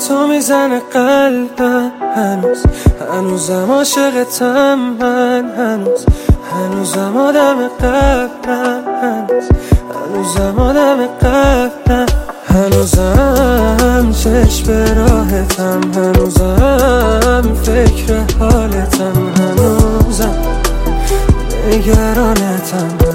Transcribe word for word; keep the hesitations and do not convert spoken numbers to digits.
تو میزنه قلبم، هنوز هنوزم عاشقتم من، هنوز هنوزم آدم قبلم، هنوز هنوزم آدم قبلم، هنوزم چشم به راحتم، هنوزم فکر حالتم، هنوزم نگرانتم.